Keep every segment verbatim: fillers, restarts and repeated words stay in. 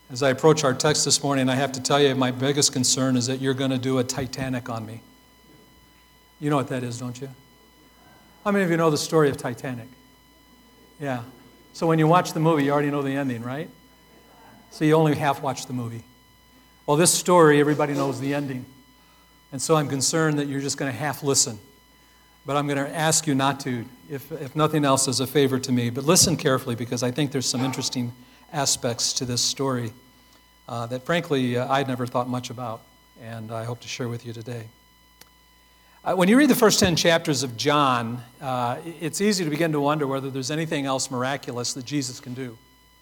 As I approach our text this morning, I have to tell you my biggest concern is that you're going to do a Titanic on me. You know what that is, don't you? How many of you know the story of Titanic? Yeah. So when you watch the movie, you already know the ending, right? So you only half watch the movie. Well, this story, everybody knows the ending. And so I'm concerned that you're just going to half listen. But I'm going to ask you not to, if, if nothing else, as a favor to me. But listen carefully, because I think there's some interesting aspects to this story uh, that, frankly, uh, I'd never thought much about, and I hope to share with you today. Uh, when you read the first ten chapters of John, uh, it's easy to begin to wonder whether there's anything else miraculous that Jesus can do.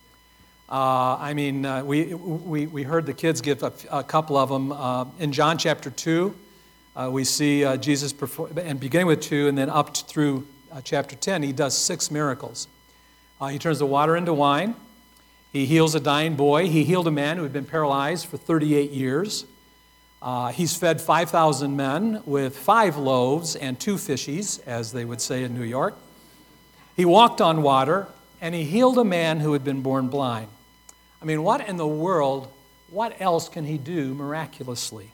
Uh, I mean, uh, we, we, we heard the kids give a, a couple of them. Uh, in John chapter two, uh, we see uh, Jesus perform, and beginning with two and then up through uh, chapter ten, he does six miracles. Uh, he turns the water into wine. He heals a dying boy. He healed a man who had been paralyzed for thirty-eight years. Uh, he's fed five thousand men with five loaves and two fishies, as they would say in New York. He walked on water, and he healed a man who had been born blind. I mean, what in the world, what else can he do miraculously?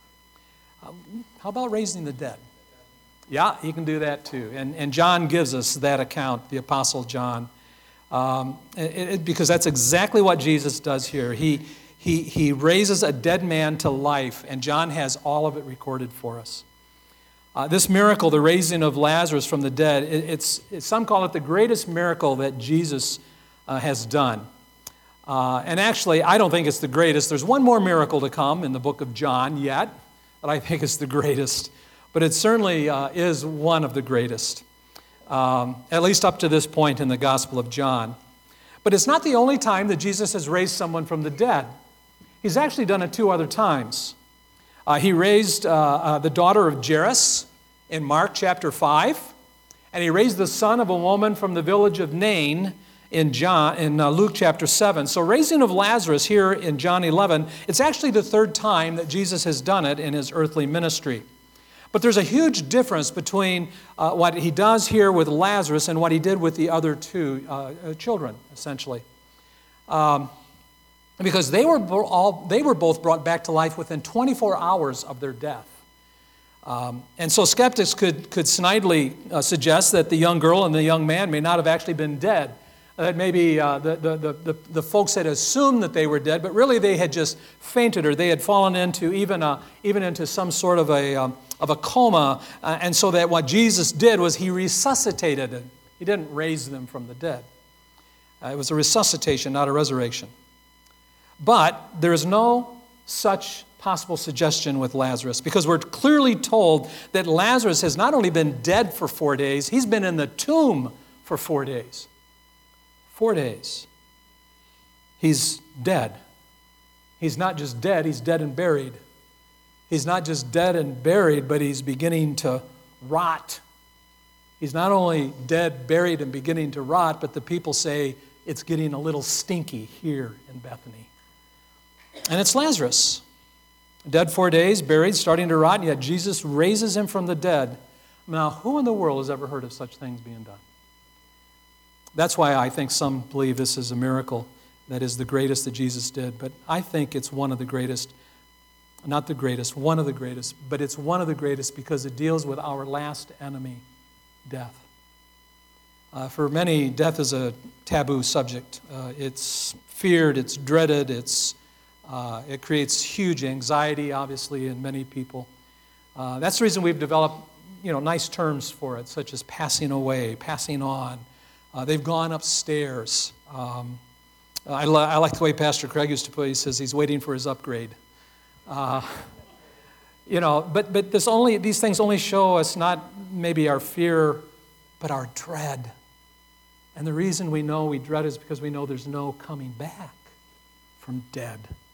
Um, how about raising the dead? Yeah, he can do that too. And, and John gives us that account, the Apostle John. Um, it, it, because that's exactly what Jesus does here. He, he, he raises a dead man to life, and John has all of it recorded for us. Uh, this miracle, the raising of Lazarus from the dead, it, it's, it, some call it the greatest miracle that Jesus uh, has done. Uh, and actually, I don't think it's the greatest. There's one more miracle to come in the book of John yet that I think is the greatest. But it certainly uh, is one of the greatest. Um, at least up to this point in the Gospel of John. But it's not the only time that Jesus has raised someone from the dead. He's actually done it two other times. Uh, he raised uh, uh, the daughter of Jairus in Mark chapter five, and he raised the son of a woman from the village of Nain in, John, in uh, Luke chapter seven. So raising of Lazarus here in John eleven, it's actually the third time that Jesus has done it in his earthly ministry. But there's a huge difference between uh, what he does here with Lazarus and what he did with the other two uh, children, essentially. Um, because they were, all, they were both brought back to life within twenty-four hours of their death. Um, and so skeptics could, could snidely uh, suggest that the young girl and the young man may not have actually been dead. That maybe uh, the, the, the, the, the folks had assumed that they were dead, but really they had just fainted, or they had fallen into even, a, even into some sort of a... Um, of a coma, uh, and so that what Jesus did was he resuscitated it. He didn't raise them from the dead. Uh, it was a resuscitation, not a resurrection. But there is no such possible suggestion with Lazarus, because we're clearly told that Lazarus has not only been dead for four days, he's been in the tomb for four days. Four days. He's dead. He's not just dead, he's dead and buried. He's not just dead and buried, but he's beginning to rot. He's not only dead, buried, and beginning to rot, but the people say it's getting a little stinky here in Bethany. And it's Lazarus. Dead four days, buried, starting to rot, and yet Jesus raises him from the dead. Now, who in the world has ever heard of such things being done? That's why I think some believe this is a miracle that is the greatest that Jesus did, but I think it's one of the greatest. Not the greatest, one of the greatest, but it's one of the greatest because it deals with our last enemy, death. Uh, for many, death is a taboo subject. Uh, it's feared, it's dreaded, it's, uh, it creates huge anxiety, obviously, in many people. Uh, that's the reason we've developed, you know, nice terms for it, such as passing away, passing on. Uh, they've gone upstairs. Um, I, lo- I like the way Pastor Craig used to put it. He says he's waiting for his upgrade. Uh, you know, but but this only these things only show us not maybe our fear, but our dread. And the reason we know we dread is because we know there's no coming back from dead.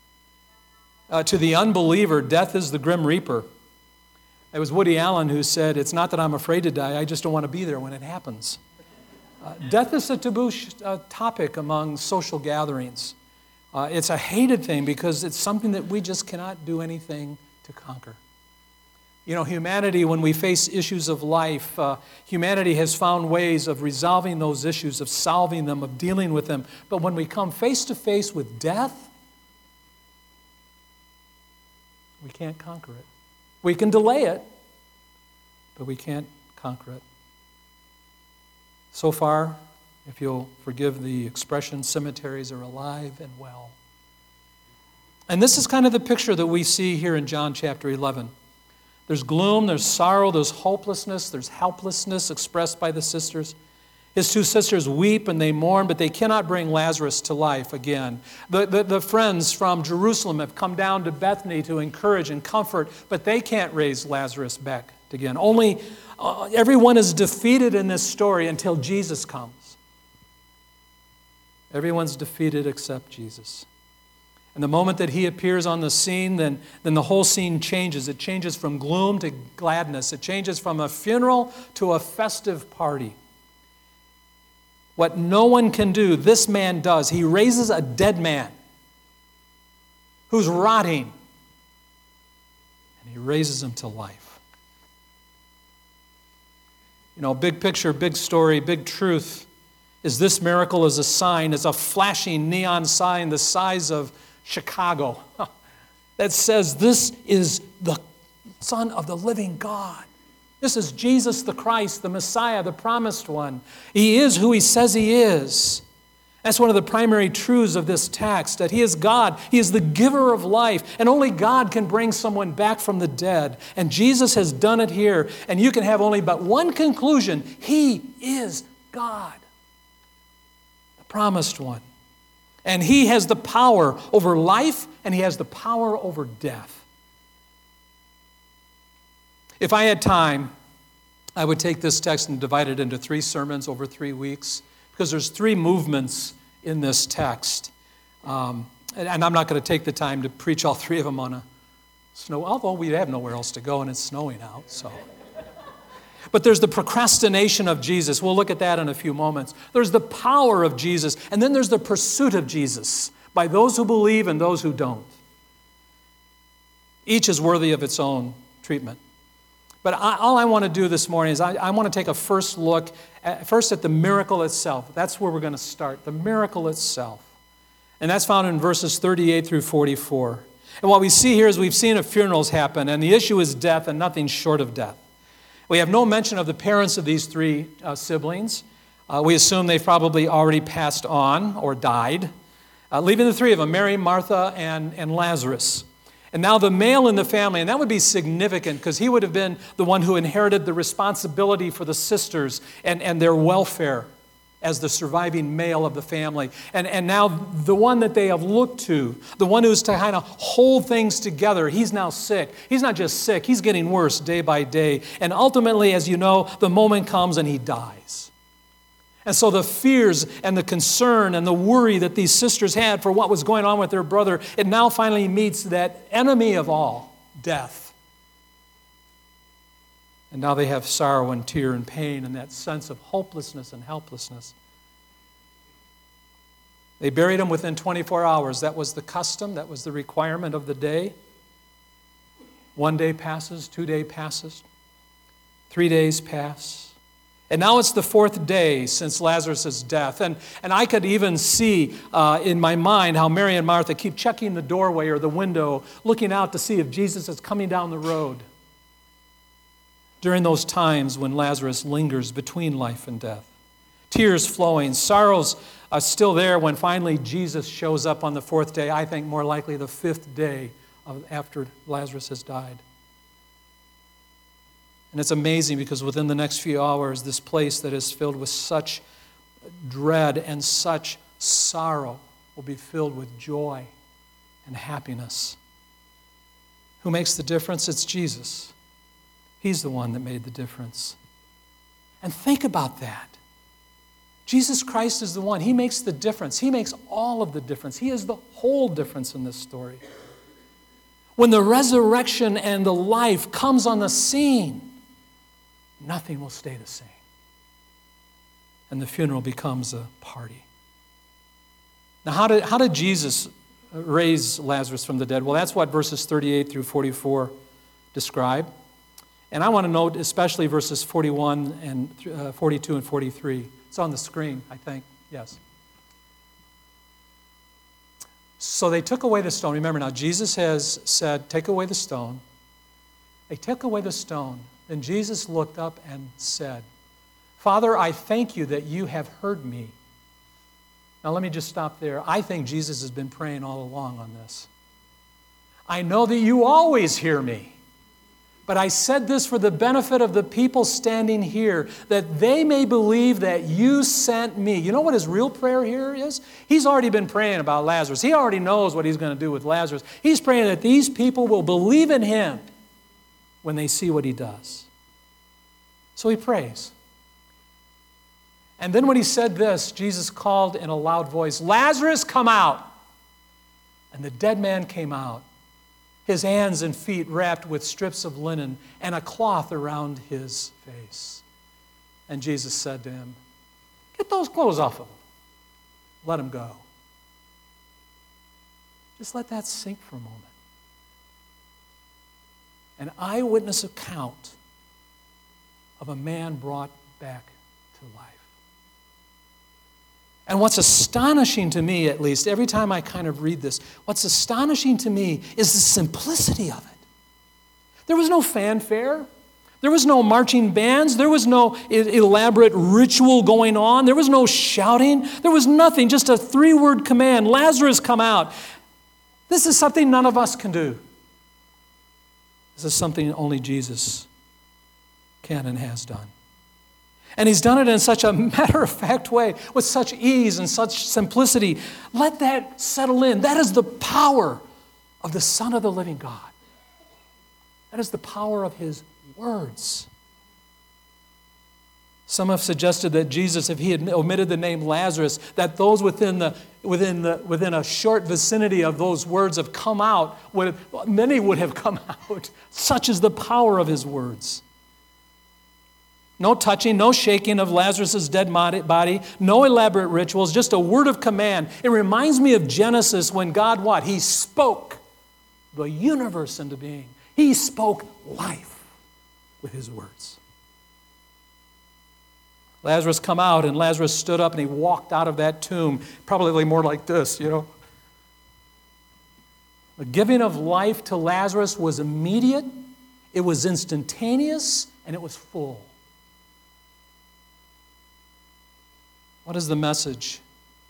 Uh, to the unbeliever, death is the grim reaper. It was Woody Allen who said, "It's not that I'm afraid to die; I just don't want to be there when it happens." Uh, death is a taboo sh- uh, topic among social gatherings. Uh, it's a hated thing because it's something that we just cannot do anything to conquer. You know, humanity, when we face issues of life, uh, humanity has found ways of resolving those issues, of solving them, of dealing with them. But when we come face to face with death, can't conquer it. We can delay it, but we can't conquer it. So far, if you'll forgive the expression, cemeteries are alive and well. And this is kind of the picture that we see here in John chapter eleven. There's gloom, there's sorrow, there's hopelessness, there's helplessness expressed by the sisters. His two sisters weep and they mourn, but they cannot bring Lazarus to life again. The, the, the friends from Jerusalem have come down to Bethany to encourage and comfort, but they can't raise Lazarus back again. Only uh, everyone is defeated in this story until Jesus comes. Everyone's defeated except Jesus. And the moment that he appears on the scene, then, then the whole scene changes. It changes from gloom to gladness. It changes from a funeral to a festive party. What no one can do, this man does. He raises a dead man who's rotting, and he raises him to life. You know, big picture, big story, big truth is this miracle is a sign, is a flashing neon sign the size of Chicago that says this is the Son of the living God. This is Jesus the Christ, the Messiah, the promised one. He is who he says he is. That's one of the primary truths of this text, that he is God. He is the giver of life, and only God can bring someone back from the dead. And Jesus has done it here, and you can have only but one conclusion. He is God, the promised one. And he has the power over life, and he has the power over death. If I had time, I would take this text and divide it into three sermons over three weeks, because there's three movements in this text. Um, and, and I'm not going to take the time to preach all three of them on a snow, although we have nowhere else to go and it's snowing out, so. But there's the procrastination of Jesus. We'll look at that in a few moments. There's the power of Jesus, and then there's the pursuit of Jesus by those who believe and those who don't. Each is worthy of its own treatment. But I, all I want to do this morning is I, I want to take a first look, at, first at the miracle itself. That's where we're going to start, the miracle itself. And that's found in verses thirty-eight through forty-four. And what we see here is we've seen a funerals happen, and the issue is death and nothing short of death. We have no mention of the parents of these three uh, siblings. Uh, we assume they've probably already passed on or died, uh, leaving the three of them, Mary, Martha, and, and Lazarus. And now the male in the family, and that would be significant because he would have been the one who inherited the responsibility for the sisters and, and their welfare as the surviving male of the family. And, and now the one that they have looked to, the one who's to kind of hold things together, he's now sick. He's not just sick, he's getting worse day by day. And ultimately, as you know, the moment comes and he dies. And so the fears and the concern and the worry that these sisters had for what was going on with their brother, it now finally meets that enemy of all, death. And now they have sorrow and tear and pain and that sense of hopelessness and helplessness. They buried him within twenty-four hours. That was the custom. That was the requirement of the day. One day passes, two days passes, three days pass. And now it's the fourth day since Lazarus' death. And, and I could even see uh, in my mind how Mary and Martha keep checking the doorway or the window, looking out to see if Jesus is coming down the road during those times when Lazarus lingers between life and death. Tears flowing, sorrows are still there when finally Jesus shows up on the fourth day, I think more likely the fifth day of, after Lazarus has died. And it's amazing because within the next few hours, this place that is filled with such dread and such sorrow will be filled with joy and happiness. Who makes the difference? It's Jesus. He's the one that made the difference. And think about that. Jesus Christ is the one. He makes the difference. He makes all of the difference. He is the whole difference in this story. When the resurrection and the life comes on the scene, nothing will stay the same. And the funeral becomes a party. Now, how did, how did Jesus raise Lazarus from the dead? Well, that's what verses thirty-eight through forty-four describe. And I want to note especially verses forty-one and uh, forty-two and forty-three. It's on the screen, I think. Yes. So they took away the stone. Remember now, Jesus has said, take away the stone. They took away the stone. Then Jesus looked up and said, Father, I thank you that you have heard me. Now let me just stop there. I think Jesus has been praying all along on this. I know that you always hear me. But I said this for the benefit of the people standing here, that they may believe that you sent me. You know what his real prayer here is? He's already been praying about Lazarus. He already knows what he's going to do with Lazarus. He's praying that these people will believe in him when they see what he does. So he prays. And then when he said this, Jesus called in a loud voice, Lazarus, come out! And the dead man came out, his hands and feet wrapped with strips of linen and a cloth around his face. And Jesus said to him, get those clothes off of him. Let him go. Just let that sink for a moment. An eyewitness account of a man brought back to life. And what's astonishing to me, at least, every time I kind of read this, what's astonishing to me is the simplicity of it. There was no fanfare. There was no marching bands. There was no elaborate ritual going on. There was no shouting. There was nothing, just a three-word command, Lazarus, come out. This is something none of us can do. This is something only Jesus can and has done. And he's done it in such a matter-of-fact way, with such ease and such simplicity. Let that settle in. That is the power of the Son of the living God. That is the power of his words. Some have suggested that Jesus, if he had omitted the name Lazarus, that those within the within the within a short vicinity of those words have come out, would have, many would have come out. Such is the power of his words. No touching, no shaking of Lazarus' dead body, no elaborate rituals, just a word of command. It reminds me of Genesis when God what? He spoke the universe into being. He spoke life with his words. Lazarus come out, and Lazarus stood up and he walked out of that tomb, probably more like this, you know. The giving of life to Lazarus was immediate, it was instantaneous, and it was full. What is the message?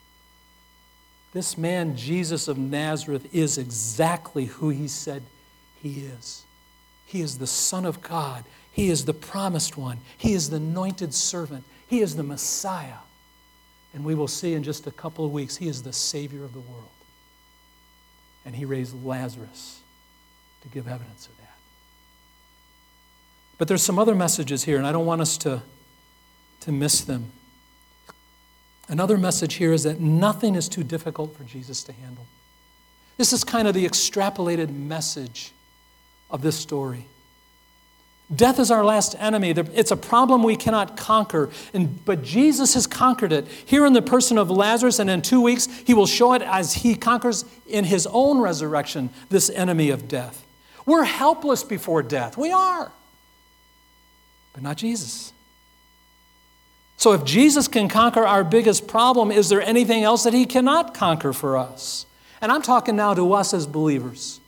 This man, Jesus of Nazareth, is exactly who he said he is. He is the Son of God. He is the promised one. He is the anointed servant. He is the Messiah. And we will see in just a couple of weeks, he is the Savior of the world. And he raised Lazarus to give evidence of that. But there's some other messages here, and I don't want us to, to miss them. Another message here is that nothing is too difficult for Jesus to handle. This is kind of the extrapolated message of this story. Death is our last enemy. It's a problem we cannot conquer, and, but Jesus has conquered it. Here in the person of Lazarus, and in two weeks, he will show it as he conquers in his own resurrection, this enemy of death. We're helpless before death. We are. But not Jesus. So if Jesus can conquer our biggest problem, is there anything else that he cannot conquer for us? And I'm talking now to us as believers.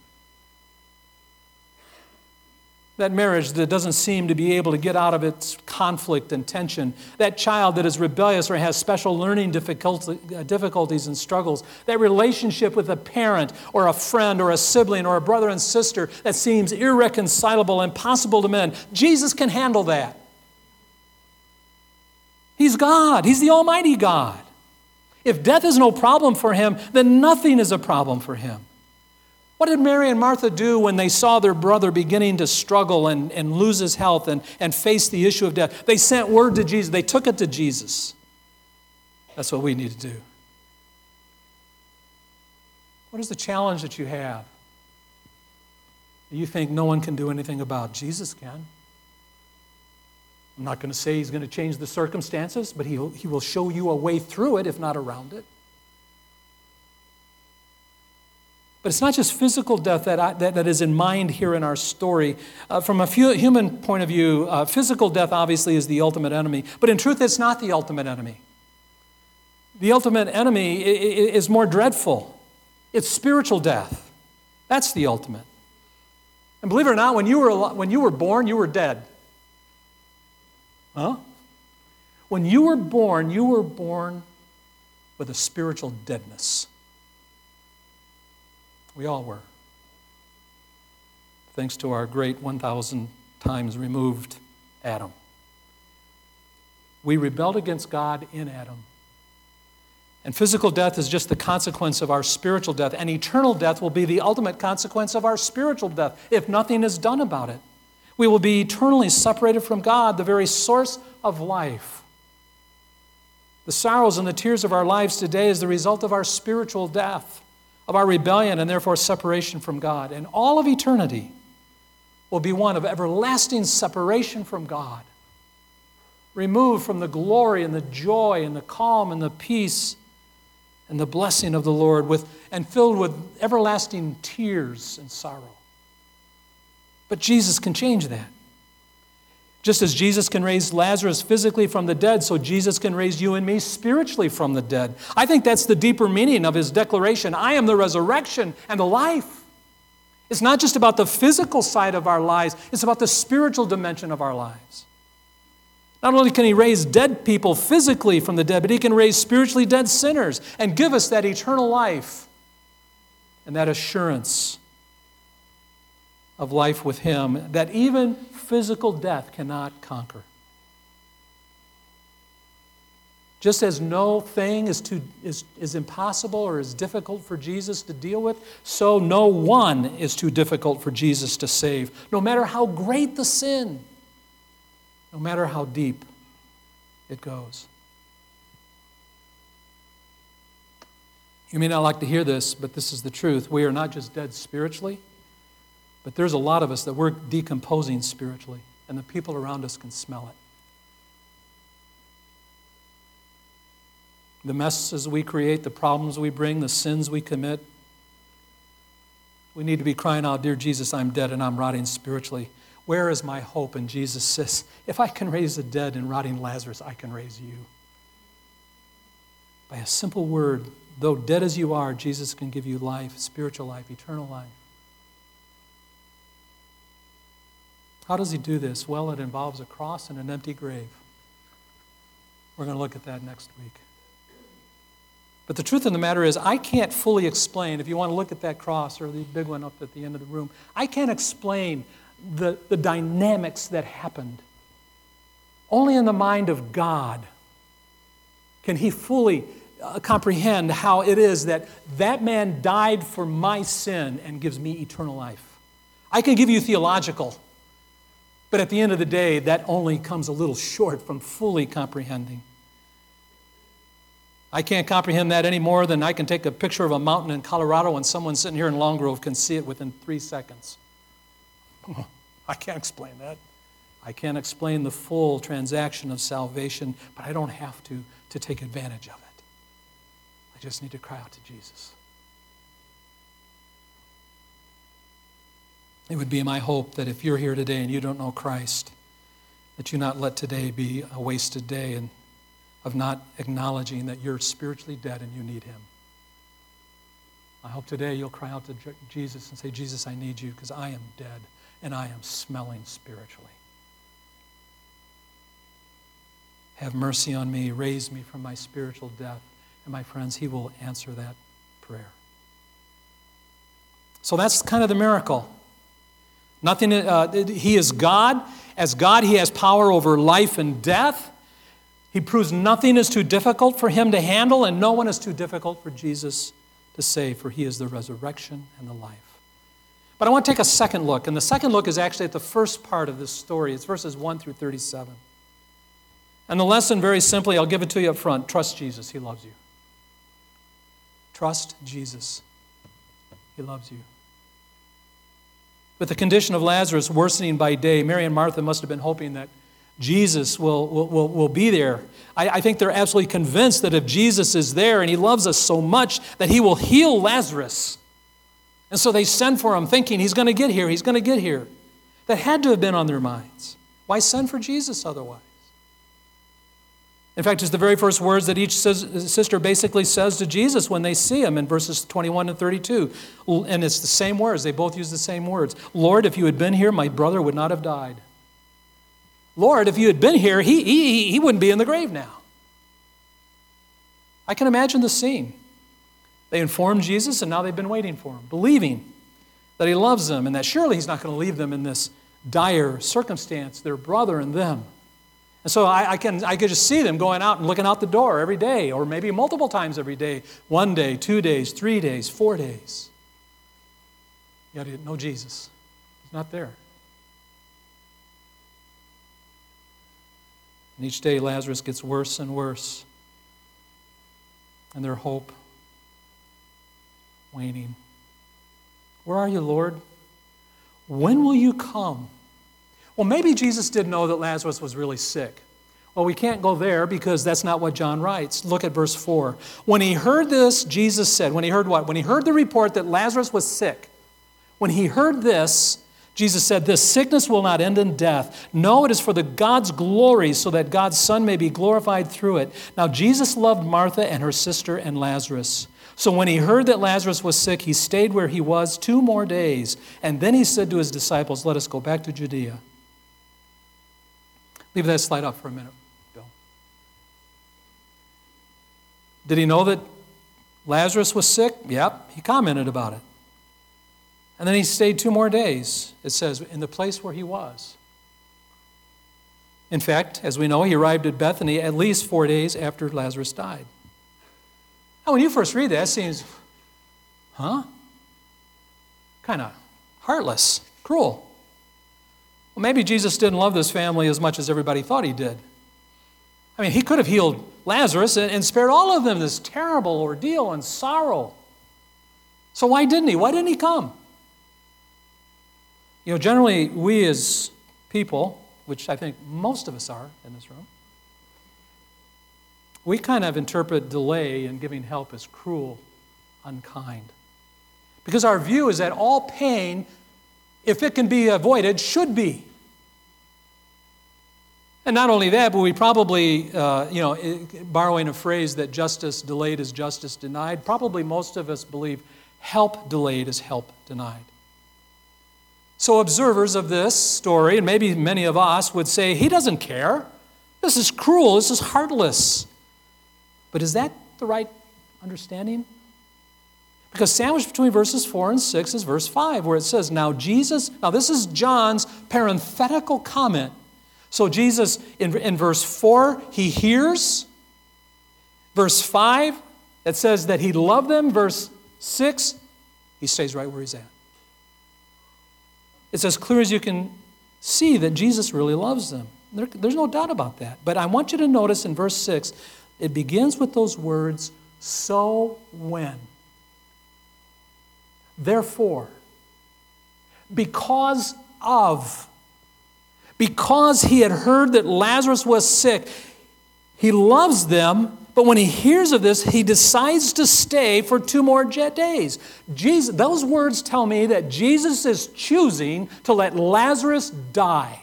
That marriage that doesn't seem to be able to get out of its conflict and tension. That child that is rebellious or has special learning difficulties and struggles. That relationship with a parent or a friend or a sibling or a brother and sister that seems irreconcilable, impossible to mend. Jesus can handle that. He's God. He's the Almighty God. If death is no problem for him, then nothing is a problem for him. What did Mary and Martha do when they saw their brother beginning to struggle and, and lose his health and, and face the issue of death? They sent word to Jesus. They took it to Jesus. That's what we need to do. What is the challenge that you have that you think no one can do anything about? Jesus can. I'm not going to say he's going to change the circumstances, but he'll, he will show you a way through it, if not around it. But it's not just physical death that, I, that, that is in mind here in our story. Uh, from a few, human point of view, uh, physical death obviously is the ultimate enemy. But in truth, it's not the ultimate enemy. The ultimate enemy is more dreadful. It's spiritual death. That's the ultimate. And believe it or not, when you were, when you were born, you were dead. Huh? When you were born, you were born with a spiritual deadness. We all were. Thanks to our great one thousand times removed Adam. We rebelled against God in Adam. And physical death is just the consequence of our spiritual death. And eternal death will be the ultimate consequence of our spiritual death if nothing is done about it. We will be eternally separated from God, the very source of life. The sorrows and the tears of our lives today is the result of our spiritual death, of our rebellion, and therefore separation from God. And all of eternity will be one of everlasting separation from God, removed from the glory and the joy and the calm and the peace and the blessing of the Lord, with, and filled with everlasting tears and sorrow. But Jesus can change that. Just as Jesus can raise Lazarus physically from the dead, so Jesus can raise you and me spiritually from the dead. I think that's the deeper meaning of his declaration. I am the resurrection and the life. It's not just about the physical side of our lives, it's about the spiritual dimension of our lives. Not only can he raise dead people physically from the dead, but he can raise spiritually dead sinners and give us that eternal life and that assurance of life with him that even physical death cannot conquer. Just as no thing is, too, is, is impossible or is difficult for Jesus to deal with, so no one is too difficult for Jesus to save, no matter how great the sin, no matter how deep it goes. You may not like to hear this, but this is the truth. We are not just dead spiritually, but there's a lot of us that we're decomposing spiritually, and the people around us can smell it. The messes we create, the problems we bring, the sins we commit. We need to be crying out, "Dear Jesus, I'm dead and I'm rotting spiritually. Where is my hope?" And Jesus says, if I can raise the dead and rotting Lazarus, I can raise you. By a simple word, though dead as you are, Jesus can give you life, spiritual life, eternal life. How does he do this? Well, it involves a cross and an empty grave. We're going to look at that next week. But the truth of the matter is, I can't fully explain, if you want to look at that cross or the big one up at the end of the room, I can't explain the, the dynamics that happened. Only in the mind of God can he fully uh, comprehend how it is that that man died for my sin and gives me eternal life. I can give you theological, but at the end of the day, that only comes a little short from fully comprehending. I can't comprehend that any more than I can take a picture of a mountain in Colorado and someone sitting here in Long Grove can see it within three seconds. I can't explain that. I can't explain the full transaction of salvation, but I don't have to to take advantage of it. I just need to cry out to Jesus. It would be my hope that if you're here today and you don't know Christ, that you not let today be a wasted day and of not acknowledging that you're spiritually dead and you need him. I hope today you'll cry out to Jesus and say, "Jesus, I need you because I am dead and I am smelling spiritually. Have mercy on me, raise me from my spiritual death." And my friends, he will answer that prayer. So that's kind of the miracle. Nothing. Uh, he is God. As God, he has power over life and death. He proves nothing is too difficult for him to handle, and no one is too difficult for Jesus to save, for he is the resurrection and the life. But I want to take a second look, and the second look is actually at the first part of this story. It's verses one through thirty-seven. And the lesson, very simply, I'll give it to you up front. Trust Jesus. He loves you. Trust Jesus. He loves you. With the condition of Lazarus worsening by day, Mary and Martha must have been hoping that Jesus will, will, will, will be there. I, I think they're absolutely convinced that if Jesus is there and he loves us so much, that he will heal Lazarus. And so they send for him thinking he's going to get here, he's going to get here. That had to have been on their minds. Why send for Jesus otherwise? In fact, it's the very first words that each sister basically says to Jesus when they see him in verses twenty-one and thirty-two. And it's the same words. They both use the same words. Lord, if you had been here, my brother would not have died. Lord, if you had been here, he, he, he wouldn't be in the grave now. I can imagine the scene. They informed Jesus, and now they've been waiting for him, believing that he loves them and that surely he's not going to leave them in this dire circumstance, their brother and them. And so I, I can I could just see them going out and looking out the door every day, or maybe multiple times every day, one day, two days, three days, four days. Yet no Jesus. He's not there. And each day Lazarus gets worse and worse. And their hope waning. Where are you, Lord? When will you come? Well, maybe Jesus did know that Lazarus was really sick. Well, we can't go there because that's not what John writes. Look at verse four. When he heard this, Jesus said, when he heard what? When he heard the report that Lazarus was sick. When he heard this, Jesus said, this sickness will not end in death. No, it is for the God's glory, so that God's Son may be glorified through it. Now, Jesus loved Martha and her sister and Lazarus. So when he heard that Lazarus was sick, he stayed where he was two more days. And then he said to his disciples, let us go back to Judea. Leave that slide up for a minute, Bill. Did he know that Lazarus was sick? Yep, he commented about it. And then he stayed two more days, it says, in the place where he was. In fact, as we know, he arrived at Bethany at least four days after Lazarus died. Now, when you first read that, it seems, huh? Kind of heartless, cruel. Well, maybe Jesus didn't love this family as much as everybody thought he did. I mean, he could have healed Lazarus and, and spared all of them this terrible ordeal and sorrow. So why didn't he? Why didn't he come? You know, generally, we as people, which I think most of us are in this room, we kind of interpret delay in giving help as cruel, unkind. Because our view is that all pain, if it can be avoided, should be. And not only that, but we probably, uh, you know, borrowing a phrase that justice delayed is justice denied, probably most of us believe help delayed is help denied. So observers of this story, and maybe many of us, would say, he doesn't care. This is cruel. This is heartless. But is that the right understanding? Because sandwiched between verses four and six is verse five, where it says, now Jesus, now this is John's parenthetical comment. So Jesus, in, in verse four, he hears. Verse five, it says that he loved them. Verse six, he stays right where he's at. It's as clear as you can see that Jesus really loves them. There, there's no doubt about that. But I want you to notice in verse six, it begins with those words, so when. Therefore, because of, because he had heard that Lazarus was sick, he loves them, but when he hears of this, he decides to stay for two more days. Jesus, those words tell me that Jesus is choosing to let Lazarus die.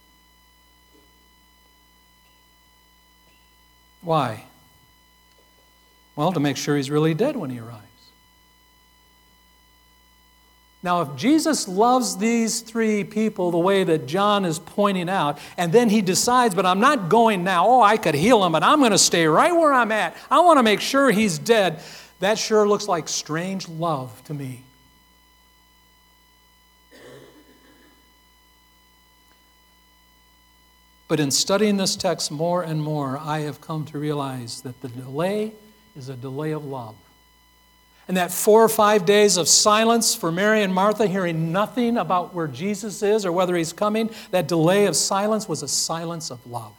Why? Well, to make sure he's really dead when he arrives. Now, if Jesus loves these three people the way that John is pointing out, and then he decides, but I'm not going now, oh, I could heal him, but I'm going to stay right where I'm at. I want to make sure he's dead. That sure looks like strange love to me. But in studying this text more and more, I have come to realize that the delay is a delay of love. And that four or five days of silence for Mary and Martha, hearing nothing about where Jesus is or whether he's coming, that delay of silence was a silence of love.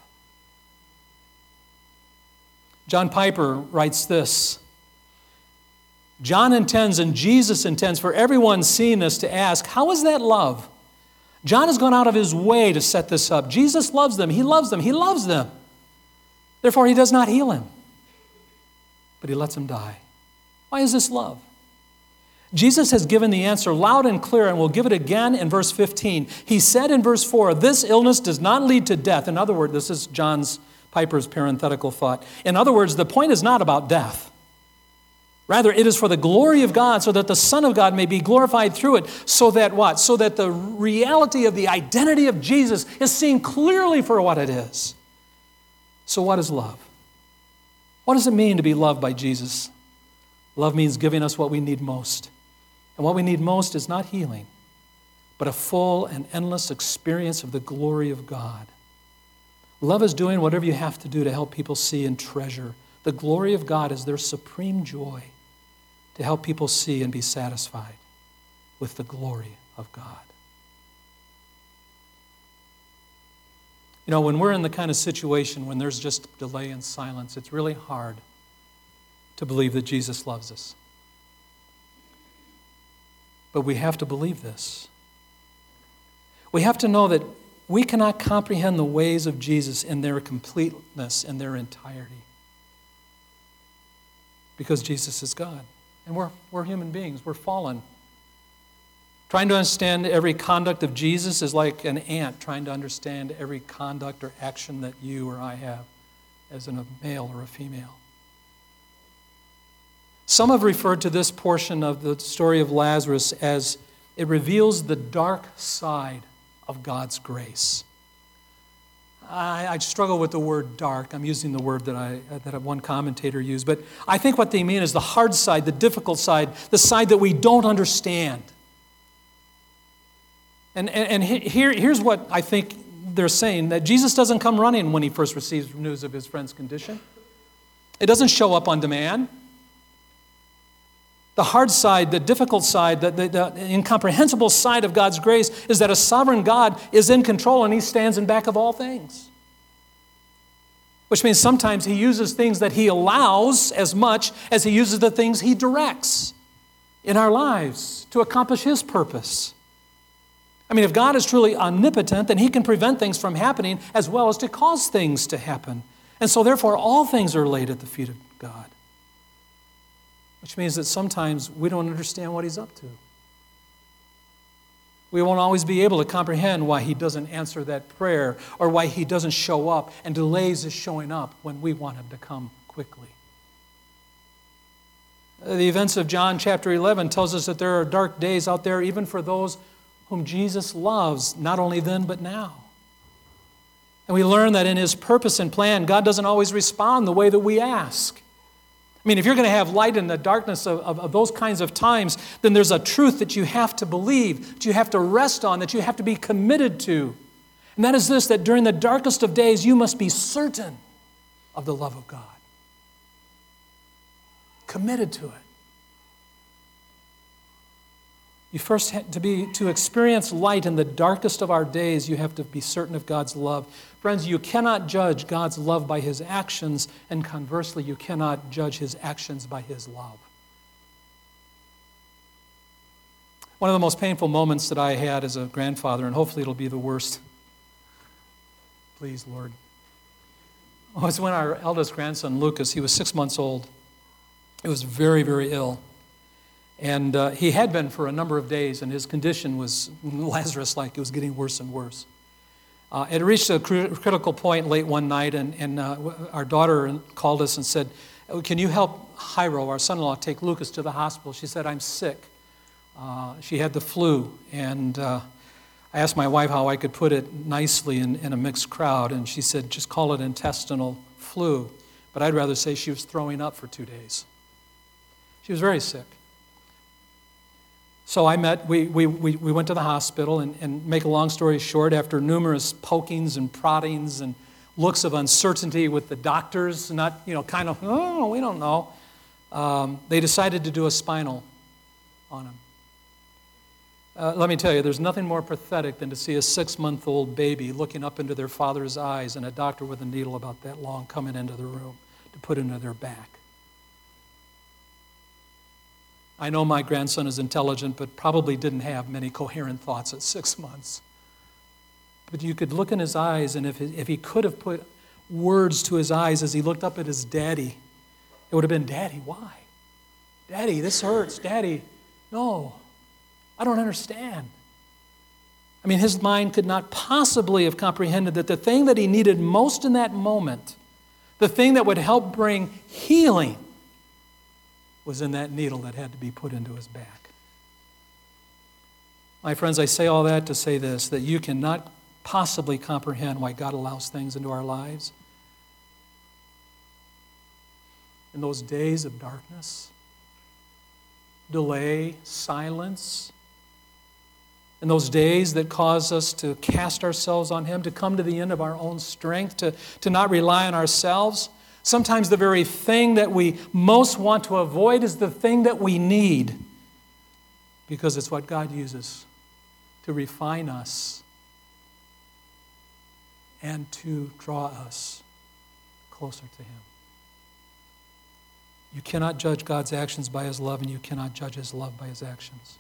John Piper writes this, John intends and Jesus intends for everyone seeing this to ask, how is that love? John has gone out of his way to set this up. Jesus loves them. He loves them. He loves them. Therefore, he does not heal him, but he lets him die. Why is this love? Jesus has given the answer loud and clear, and we'll give it again in verse fifteen. He said in verse four, this illness does not lead to death. In other words, this is John's Piper's parenthetical thought. In other words, the point is not about death. Rather, it is for the glory of God, so that the Son of God may be glorified through it, so that what? So that the reality of the identity of Jesus is seen clearly for what it is. So what is love? What does it mean to be loved by Jesus? Love means giving us what we need most. And what we need most is not healing, but a full and endless experience of the glory of God. Love is doing whatever you have to do to help people see and treasure the glory of God as their supreme joy, to help people see and be satisfied with the glory of God. You know, when we're in the kind of situation when there's just delay and silence, it's really hard to believe that Jesus loves us. But we have to believe this. We have to know that we cannot comprehend the ways of Jesus in their completeness, in their entirety. Because Jesus is God. And we're, we're human beings. We're fallen. Trying to understand every conduct of Jesus is like an ant trying to understand every conduct or action that you or I have as a male or a female. Some have referred to this portion of the story of Lazarus as it reveals the dark side of God's grace. I, I struggle with the word dark. I'm using the word that I that one commentator used, but I think what they mean is the hard side, the difficult side, the side that we don't understand. And, and, and here, here's what I think they're saying, that Jesus doesn't come running when he first receives news of his friend's condition. It doesn't show up on demand. The hard side, the difficult side, the, the, the incomprehensible side of God's grace is that a sovereign God is in control and he stands in back of all things. Which means sometimes he uses things that he allows as much as he uses the things he directs in our lives to accomplish his purpose. I mean, if God is truly omnipotent, then he can prevent things from happening as well as to cause things to happen. And so therefore, all things are laid at the feet of God. Which means that sometimes we don't understand what he's up to. We won't always be able to comprehend why he doesn't answer that prayer or why he doesn't show up and delays his showing up when we want him to come quickly. The events of John chapter eleven tells us that there are dark days out there even for those whom Jesus loves, not only then but now. And we learn that in his purpose and plan, God doesn't always respond the way that we ask. I mean, if you're going to have light in the darkness of, of, of those kinds of times, then there's a truth that you have to believe, that you have to rest on, that you have to be committed to. And that is this, that during the darkest of days, you must be certain of the love of God. Committed to it. You first have to be, to experience light in the darkest of our days, you have to be certain of God's love. Friends, you cannot judge God's love by his actions, and conversely, you cannot judge his actions by his love. One of the most painful moments that I had as a grandfather, and hopefully it'll be the worst, please, Lord, was when our eldest grandson, Lucas, he was six months old. He was very, very ill. And uh, he had been for a number of days, and his condition was Lazarus-like. It was getting worse and worse. Uh, it reached a cr- critical point late one night, and, and uh, our daughter called us and said, can you help Jairo, our son-in-law, take Lucas to the hospital? She said, I'm sick. Uh, she had the flu, and uh, I asked my wife how I could put it nicely in, in a mixed crowd, and she said, just call it intestinal flu. But I'd rather say she was throwing up for two days. She was very sick. So I met, we we we, we went to the hospital, and, and make a long story short, after numerous pokings and proddings and looks of uncertainty with the doctors, not, you know, kind of, oh, we don't know, um, they decided to do a spinal on him. Uh, let me tell you, there's nothing more pathetic than to see a six-month-old baby looking up into their father's eyes and a doctor with a needle about that long coming into the room to put into their back. I know my grandson is intelligent, but probably didn't have many coherent thoughts at six months. But you could look in his eyes, and if he, if he could have put words to his eyes as he looked up at his daddy, it would have been, Daddy, why? Daddy, this hurts. Daddy, no, I don't understand. I mean, his mind could not possibly have comprehended that the thing that he needed most in that moment The thing that would help bring healing was in that needle that had to be put into his back. My friends, I say all that to say this, that you cannot possibly comprehend why God allows things into our lives. In those days of darkness, delay, silence, in those days that cause us to cast ourselves on Him, to come to the end of our own strength, to, to not rely on ourselves. Sometimes the very thing that we most want to avoid is the thing that we need, because it's what God uses to refine us and to draw us closer to Him. You cannot judge God's actions by His love, and you cannot judge His love by His actions.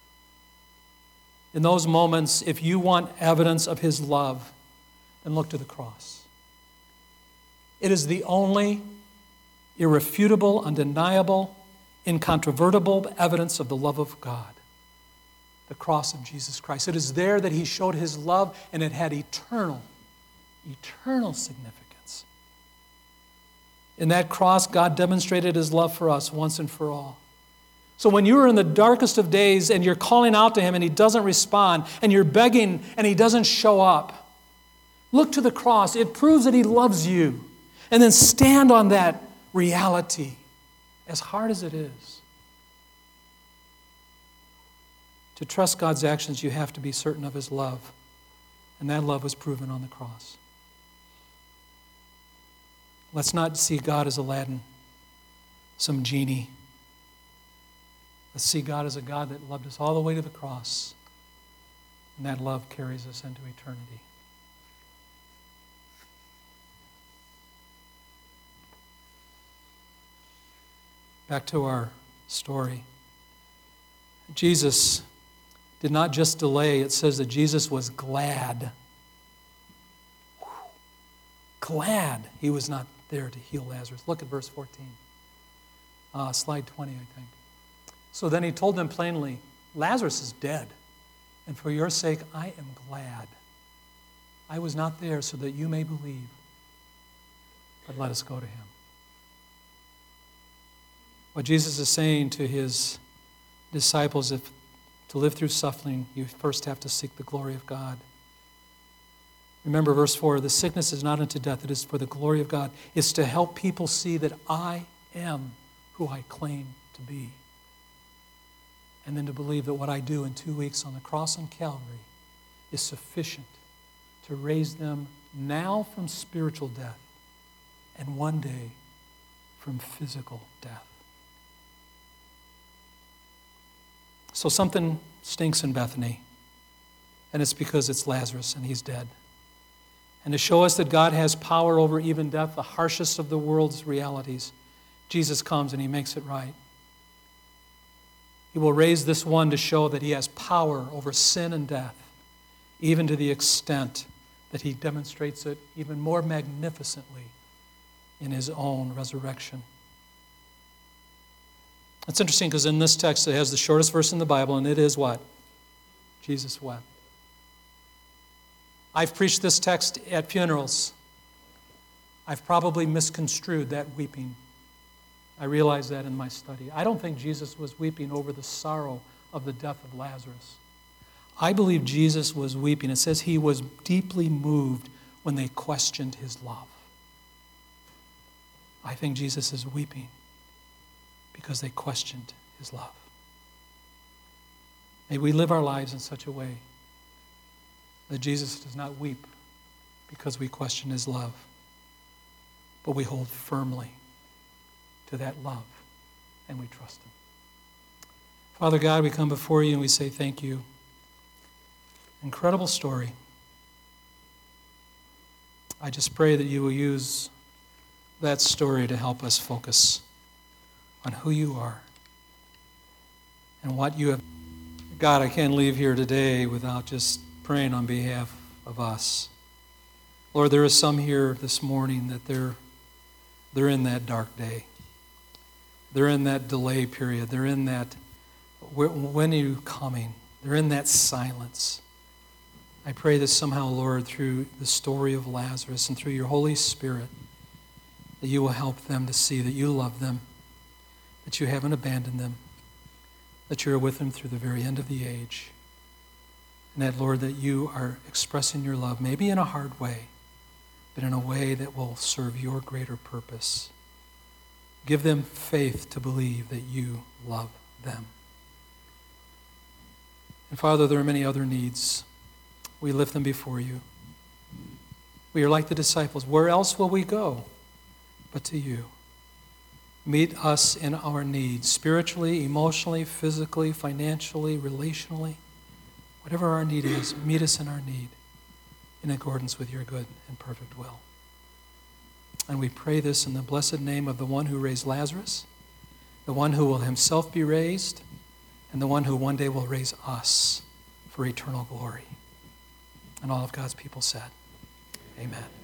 In those moments, if you want evidence of His love, then look to the cross. It is the only irrefutable, undeniable, incontrovertible evidence of the love of God. The cross of Jesus Christ. It is there that He showed His love, and it had eternal, eternal significance. In that cross, God demonstrated His love for us once and for all. So when you're in the darkest of days and you're calling out to Him and He doesn't respond, and you're begging and He doesn't show up, look to the cross. It proves that He loves you. And then stand on that reality, as hard as it is. To trust God's actions, you have to be certain of His love. And that love was proven on the cross. Let's not see God as Aladdin, some genie. Let's see God as a God that loved us all the way to the cross. And that love carries us into eternity. Back to our story. Jesus did not just delay. It says that Jesus was glad. Glad He was not there to heal Lazarus. Look at verse fourteen. Uh, slide twenty, I think. So then He told them plainly, Lazarus is dead, and for your sake I am glad. I was not there so that you may believe, but let us go to him. What Jesus is saying to His disciples, if to live through suffering, you first have to seek the glory of God. Remember verse four, the sickness is not unto death, it is for the glory of God. It's to help people see that I am who I claim to be. And then to believe that what I do in two weeks on the cross on Calvary is sufficient to raise them now from spiritual death and one day from physical death. So something stinks in Bethany, and it's because it's Lazarus and he's dead. And to show us that God has power over even death, the harshest of the world's realities, Jesus comes and He makes it right. He will raise this one to show that He has power over sin and death, even to the extent that He demonstrates it even more magnificently in His own resurrection. It's interesting because in this text it has the shortest verse in the Bible, and it is what? Jesus wept. I've preached this text at funerals. I've probably misconstrued that weeping. I realize that in my study. I don't think Jesus was weeping over the sorrow of the death of Lazarus. I believe Jesus was weeping. It says He was deeply moved when they questioned His love. I think Jesus is weeping because they questioned His love. May we live our lives in such a way that Jesus does not weep because we question His love, but we hold firmly to that love and we trust Him. Father God, we come before You and we say thank You. Incredible story. I just pray that You will use that story to help us focus on who You are and what You have. God, I can't leave here today without just praying on behalf of us. Lord, there are some here this morning that they're they're in that dark day. They're in that delay period. They're in that, when are You coming? They're in that silence. I pray that somehow, Lord, through the story of Lazarus and through Your Holy Spirit, that you will help them to see that you love them, that you haven't abandoned them, that you are with them through the very end of the age. And that, Lord, that you are expressing your love, maybe in a hard way, but in a way that will serve your greater purpose. Give them faith to believe that you love them. And Father, there are many other needs. We lift them before you. We are like the disciples. Where else will we go but to you? Meet us in our needs, spiritually, emotionally, physically, financially, relationally. Whatever our need is, meet us in our need in accordance with your good and perfect will. And we pray this in the blessed name of the one who raised Lazarus, the one who will himself be raised, and the one who one day will raise us for eternal glory. And all of God's people said, amen.